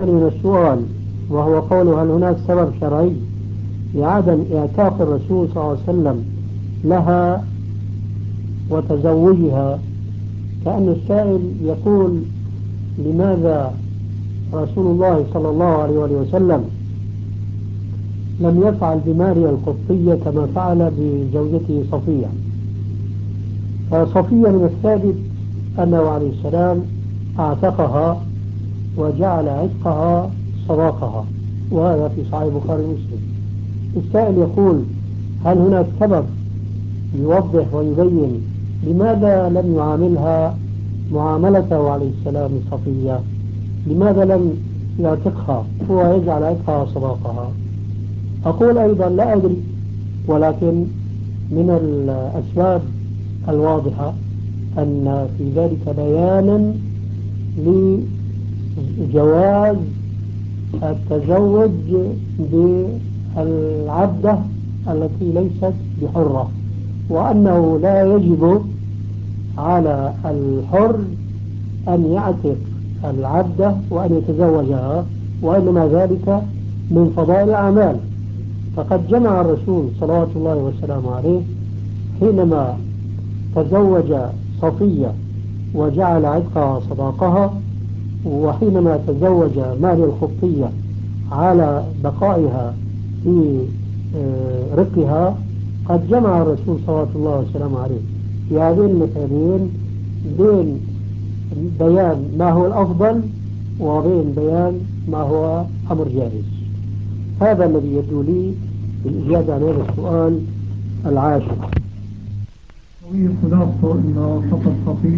الثاني من السؤال، وهو قوله هل هناك سبب شرعي لعدم إعتاق الرسول صلى الله عليه وسلم لها وتزوجها؟ كأن السائل يقول لماذا رسول الله صلى الله عليه وسلم لم يفعل بماريا القبطية كما فعل بزوجته صفية؟ فصفية من الثابت أنه عليه السلام اعتقها وجعل عتقها صداقها، وهذا في صحيح البخاري ومسلم. السائل يقول هل هناك سبب يوضح ويبين لماذا لم يعاملها معاملته عليه السلام صفية؟ لماذا لم يعتقها ويجعل عتقها صداقها؟ أقول أيضا لا أدري، ولكن من الأسباب الواضحة أن في ذلك بيانا لجواز التزوج بالعبدة التي ليست بحرة، وأنه لا يجب على الحر أن يعتق العبدة وأن يتزوجها، وإنما ذلك من فضائل الأعمال. فقد جمع الرسول صلوات الله وسلامه عليه حينما تزوج صفية وجعل عتقها صداقها، وحينما تزوج ماريا القبطية على بقائها في رقها، قد جمع الرسول صلى الله عليه وسلم عليه في هذين المثالين بين بيان ما هو الأفضل وبين بيان ما هو أمر جائز. هذا الذي يبدو لي بالإجابة على هذا السؤال العاشر. خلاصته إنه فقط خطيب